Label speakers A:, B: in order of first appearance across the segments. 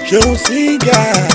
A: She'll sing ya.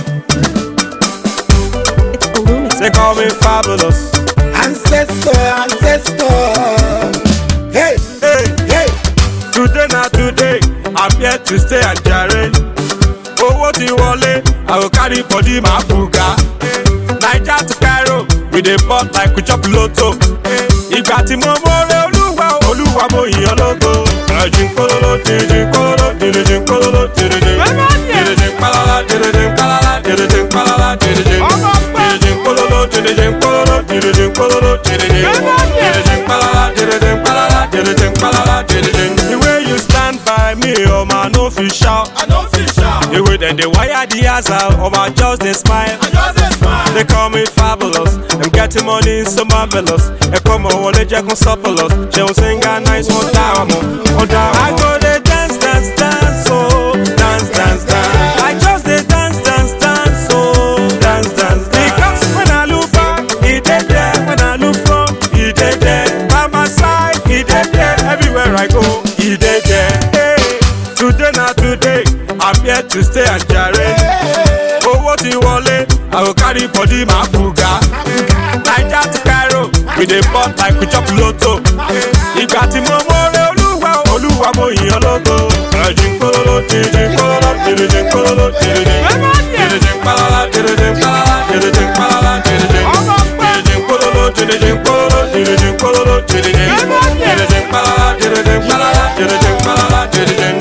B: They call me fabulous.
A: Ancestor, ancestor. Hey, hey, hey.
B: Today not today, I'm here to stay and jare. Owó ti wọlé, I go carry body my buga. Naija to Cairo, we dey bought like we chop lotto. Ìgbà tí mo mọ̀rẹ́ Olúwa mo yìn ọ́ lógo. Dìrìjìn kólóló, dìrìjìn kólóló, dìrìjìn kólóló, dìrìjìn. Dìrìjìn pálálá, dìrìjìn pálálá, dìrìjìn pálálá, dìrìjìn. Dìrìjìn kólóló, dìrìjìn kólóló, dìrìjìn kólóló, dìrìjìn. Dìrìjìn pálálá, dìrìjìn pálálá, dìrìjìn pálálá, dìrìjìn. The way you stand by me, I no fit shout. The way that they wire the ass out, I just dey smile. They call me fabulous. I'm getting money so marvelous. I come on, they just surplus. She will sing a nice one down. I go they dance, dance, dance, oh, dance, dance, dance. I just they dance, dance, dance, oh, dance, dance, dance. Because when I look back, he dead there. When I look front, he dead there. By my side, he dead there. Everywhere I go, he dead there. Hey, today not today, I'm here to stay and jare. Owó ti wọlé, I go carry body my buga. Naija to Cairo, we dey bought like we chop lotto. Ìgbà tí mo mọ̀rẹ́ Olúwa mo yìn ọ́ lógo. Dìrìjìn kólóló, dìrìjìn kólóló, dìrìjìn kólóló, dìrìjìn. Dìrìjìn pálálá, dìrìjìn pálálá, dìrìjìn pálálá, dìrìjìn. Dìrìjìn kólóló, dìrìjìn kólóló, dìrìjìn kólóló, dìrìjìn. Dìrìjìn pálálá, dìrìjìn pálálá, dìrìjìn pálálá, dìrìjìn.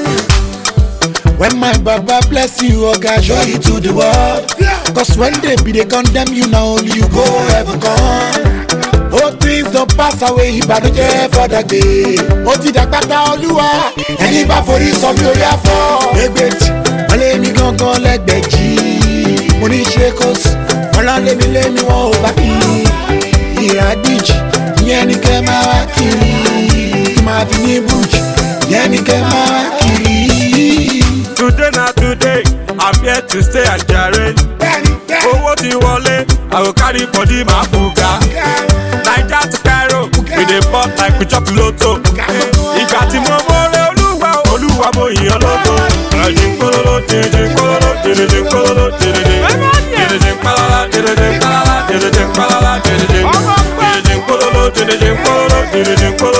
A: When my Baba bless you, Oga, show you to the world. Cause when they condemn you, now only you go heaven come. Oh, things don't pass away, ìbànújẹ́ for the day. Ó ti dàgbàtà Olúwa, ẹni bá forí sọ bí orí àfọ́. Ẹgbẹ̀jì, wọ́n lé mi gángan lẹ́gbẹ̀jì. Mo ní ṣe kó sí, wọ́n lọ lémi wọn ò bá kí. Ìràgbìjì, ìyẹn ni kẹ́ máa wá kiri. Kí máa fi ní bùjì, ìyẹn ni kẹ́ máa wá kiri.
B: Today not today, I'm here to stay and jare. Owó ti wọlé, I go carry body my buga. Naija to Cairo, we dey bought like we chop lotto. Ìgbà tí mo mọ̀rẹ́ Olúwa mo yìn ọ́ lógo. Dìrìjìn kólóló, dìrìjìn kólóló, dìrìjìn kólóló, dìrìjìn. Dìrìjìn pálálá, dìrìjìn pálálá, dìrìjìn pálálá, dìrìjìn. Dìrìjìn kólóló, dìrìjìn kólóló, dìrìjìn kólóló.